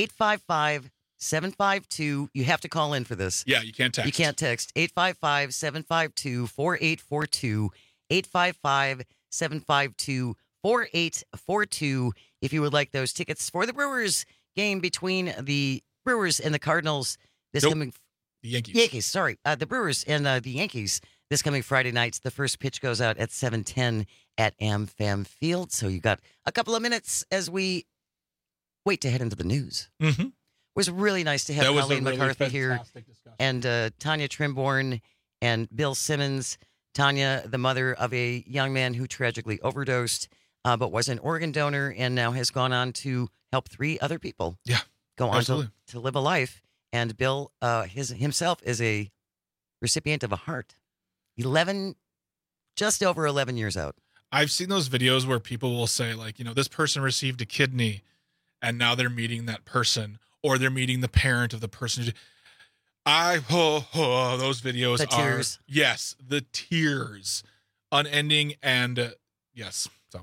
855-752. You have to call in for this.
Yeah, you can't text.
You can't text. 855-752-4842. 855-752-4842. If you would like those tickets for the Brewers game between the Brewers and the Cardinals
the Yankees.
Sorry. The Brewers and the Yankees this coming Friday night. The first pitch goes out at 7:10 at AmFam Field. So you got a couple of minutes as we wait to head into the news.
Mm-hmm.
It was really nice to have Colleen McCarthy here and Tanya Trimborn and Bill Simmons. Tanya, the mother of a young man who tragically overdosed, but was an organ donor and now has gone on to help 3 other people.
Yeah,
go on
to
live a life. And Bill himself is a recipient of a heart. Just over 11 years out.
I've seen those videos where people will say, like, this person received a kidney and now they're meeting that person, or they're meeting the parent of the person. Those videos
the tears.
Yes, the tears, unending, and yes. So,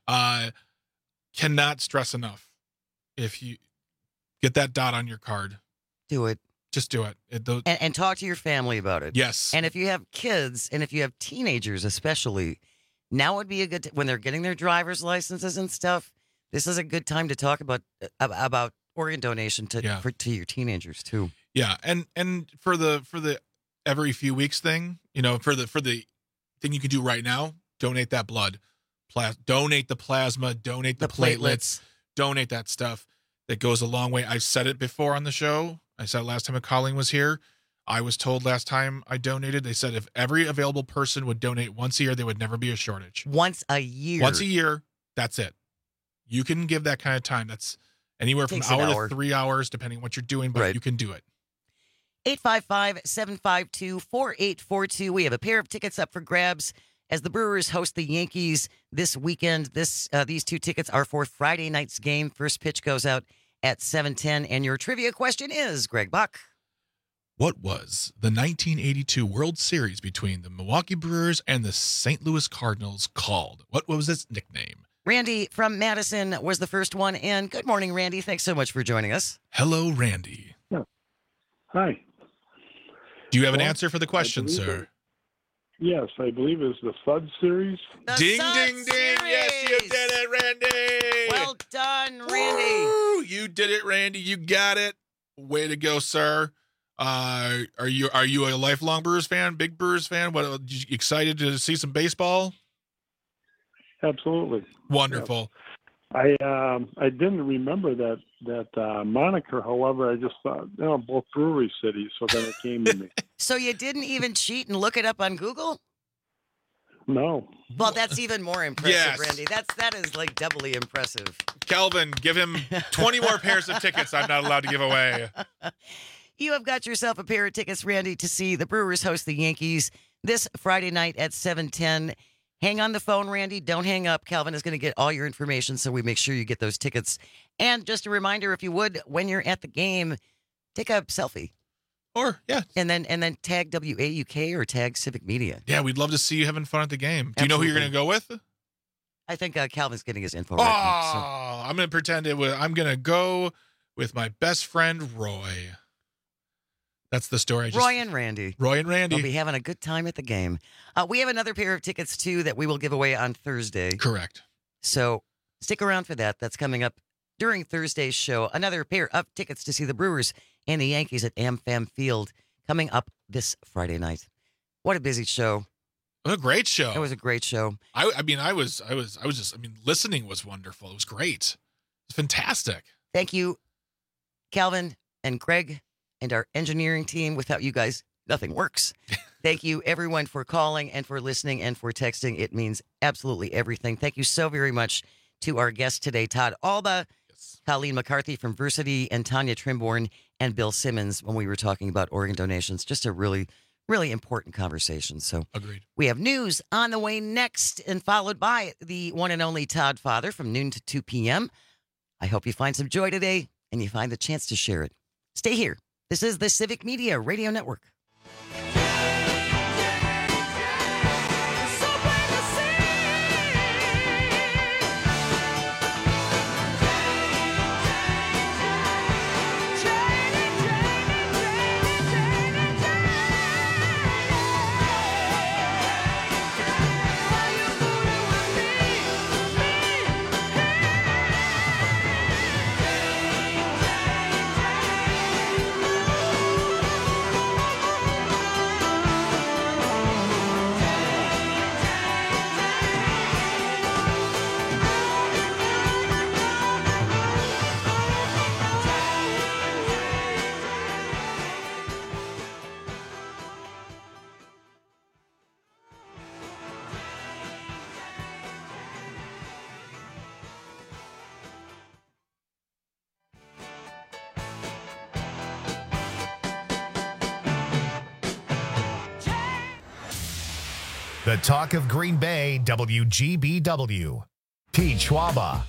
cannot stress enough. If you get that dot on your card,
do it.
Just do it.
And talk to your family about it.
Yes.
And if you have kids, and if you have teenagers especially, now would be a good when they're getting their driver's licenses and stuff. This is a good time to talk about organ donation to your teenagers too.
Yeah, and for the every few weeks thing, for the thing you can do right now, donate that blood. Donate the plasma, donate the platelets, donate that stuff. That goes a long way. I've said it before on the show. I said it last time Colleen was here. I was told last time I donated, they said if every available person would donate once a year, there would never be a shortage.
Once a year?
Once a year, that's it. You can give that kind of time. That's anywhere from an hour to 3 hours, depending on what you're doing, but you can do it.
855-752-4842. We have a pair of tickets up for grabs as the Brewers host the Yankees this weekend. These 2 tickets are for Friday night's game. First pitch goes out at 7:10. And your trivia question is, Greg Buck.
What was the 1982 World Series between the Milwaukee Brewers and the St. Louis Cardinals called? What was its nickname?
Randy from Madison was the first one in. Good morning, Randy. Thanks so much for joining us.
Hello, Randy.
Yeah. Hi.
Do you have an answer for the question, sir?
Yes, I believe it's the Sud series.
Ding, ding, ding. Yes, you did it, Randy.
Well done, Randy.
Woo! You did it, Randy. You got it. Way to go, sir. Are you a lifelong Brewers fan? Big Brewers fan? What? You excited to see some baseball?
Absolutely.
Wonderful.
I didn't remember that moniker. However, I just thought both brewery cities, so then it came to me.
So you didn't even cheat and look it up on Google?
No.
Well, that's even more impressive,
Yes.
Randy. That is like doubly impressive.
Calvin, give him 20 more pairs of tickets I'm not allowed to give away.
You have got yourself a pair of tickets, Randy, to see the Brewers host the Yankees this Friday night at 7:10. Hang on the phone, Randy. Don't hang up. Calvin is going to get all your information, so we make sure you get those tickets. And just a reminder, if you would, when you're at the game, take a selfie.
Or, yeah.
And then tag WAUK or tag Civic Media.
Yeah, we'd love to see you having fun at the game. Do you know who you're going to go with?
I think Calvin's getting his info right now. So.
I'm going to pretend I'm going to go with my best friend, Roy. That's the story.
Roy and Randy.
They'll
be having a good time at the game. We have another pair of tickets, too, that we will give away on Thursday.
Correct.
So stick around for that. That's coming up during Thursday's show. Another pair of tickets to see the Brewers and the Yankees at AmFam Field coming up this Friday night. What a busy show.
What a great show.
It was a great show.
Listening was wonderful. It was great. It was fantastic.
Thank you, Calvin and Greg and our engineering team. Without you guys, nothing works. Thank you, everyone, for calling and for listening and for texting. It means absolutely everything. Thank you so very much to our guests today, Todd Alba, Colleen McCarthy from Versity, and Tanya Trimborn and Bill Simmons when we were talking about organ donations. Just a really, really important conversation. So
agreed.
We have news on the way next and followed by the one and only Todd Father from noon to 2 p.m. I hope you find some joy today and you find the chance to share it. Stay here. This is the Civic Media Radio Network.
The Talk of Green Bay, WGBW. Pete Schwaba.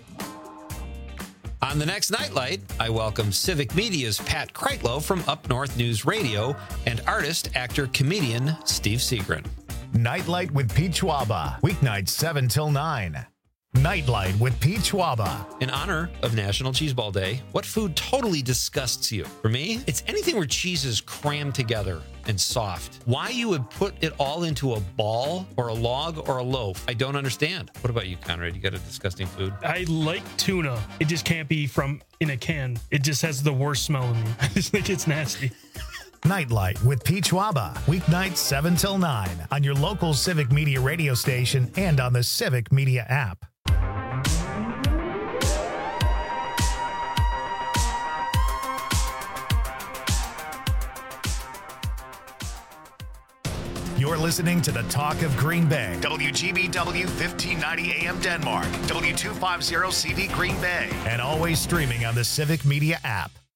On the next Nightlight, I welcome Civic Media's Pat Kreitlow from Up North News Radio and artist, actor, comedian Steve Seagren.
Nightlight with Pete Schwaba. Weeknights 7 till 9. Nightlight with Pete Schwaba.
In honor of National Cheeseball Day, what food totally disgusts you? For me, it's anything where cheese is crammed together and soft. Why you would put it all into a ball or a log or a loaf, I don't understand. What about you, Conrad? You got a disgusting food?
I like tuna. It just can't be from in a can. It just has the worst smell in me. I just think it's nasty.
Nightlight with Pete Schwaba, weeknights 7 till 9 on your local Civic Media radio station and on the Civic Media app. You're listening to the Talk of Green Bay. WGBW 1590 AM Denmark, W250 CD Green Bay, and always streaming on the Civic Media app.